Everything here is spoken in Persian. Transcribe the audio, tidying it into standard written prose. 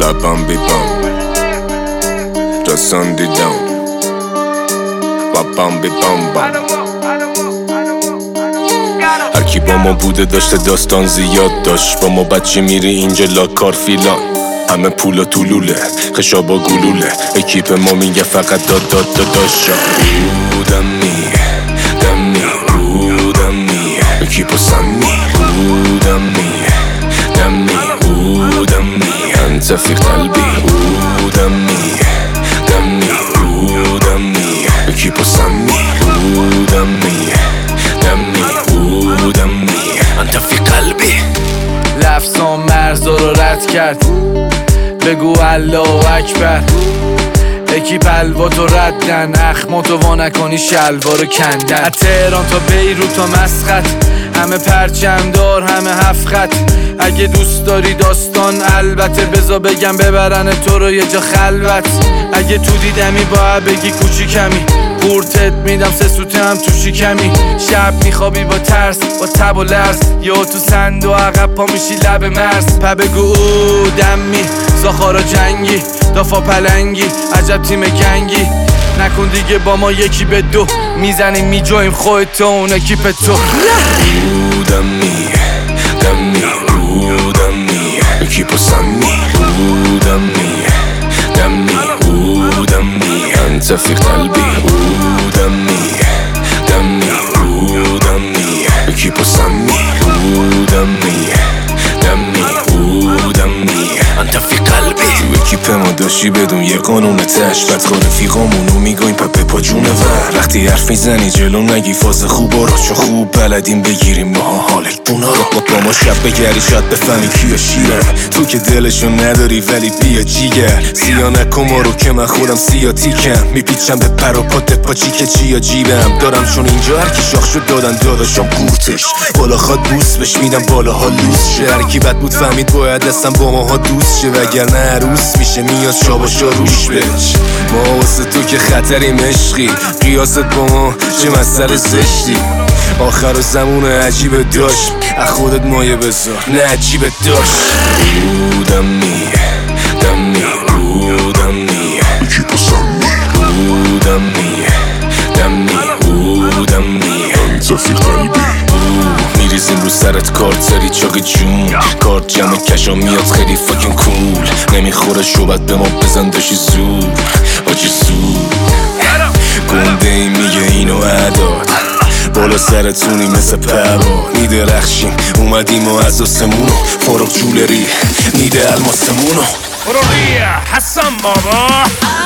Babam bibam رسان دیدم بابام بیبام بام. هر کی با ما بوده داشته داستان زیاد داشت. با ما بچه میری اینجا لاکار فیلان. همه پول و طولوله خشابا گلوله. اکیپ ما میگه فقط داد داد داداشا. بودمی دمی بودمی اکیپو سمی بودمی دمی بودمی انت فی قلبی بودمی دمی بودمی اکیپو سمی بودمی دمی بودمی انت فی قلبی. لفظان مرزا رو رد کرد بگو الله اکبر. اکیپ الواتو ردن اخماتو وا نکنی شلوارو کندن. از تهران تا بیروت تا مسقط همه پرچم دار همه هفت خط. اگه دوست داری داستان البته بزا بگم ببرن تو رو یه جا خلوت. اگه تو دیدمی باید بگی کوچیکمی قورتت میدم سه سوته هم تو شکمی. شب میخوابی با ترس با تب و لرز یا تو سند و عقب پا میشی لب مرز. پا بگو او دمی زاخارا جنگی دافا پلنگی عجب تیم گنگی. نکن دیگه با ما یکی به دو میزنیم میجاییم خودت و اون اکیپ تو. بودمی دمی بودمی اکیپو سمی بودمی دمی بودمی انت فی قلبی بودمی دمی بودمی اکیپو سمی بودمی دمی بودمی انت فی قلبی. تو اکیپ ما داشتی بدون یه قانون تش بدخواه رفیقامونو میگویم پپه پا جونه ور. وقتی حرف میزنی جلو نگی فاز خوبا رو چون خوب بلدیم بگیریم ماها حال بونا رو. با ما شب بگری شاید بفهمی کیا شیرن. تو که دلشو نداری ولی بیا جیگر. سیا نکن ما رو که من خودم سیاتیکم. میپیچم به پر و پات پاچی که چیا جیبم دارم چون اینجا هر کی شاخ شد دادن داداشم قورتش. بالا خواد بوس بش میدم بالاها لوس شه. هر کی بد بود فهمید باید دستم با ماها دوست شه وگرنه عروس میشه میاد شاباشا روش بچ. ما واسه تو که خطریم عشقی قیاست با ما چه مسئله زشتی. آخر زمون عجیب داشت از خودت مایه بذار نه عجیب داشت. بودمی دمی بودمی اکیپو سمی بودمی دمی بودمی انت فی قلبی. میریزیم رو سرت کارت سری چاق جون. کارت جمع کشا میاد خیلی فاکین کول. نمیخوره شوبت به ما بزن داشی زور آجی زور. گنده ای میگه اینو عداد بالا سرتونی مثل پروا. میدرخشیم اومدیم و از آسمونو فارغ جولری میده الماسمونو. برو حسن بابا.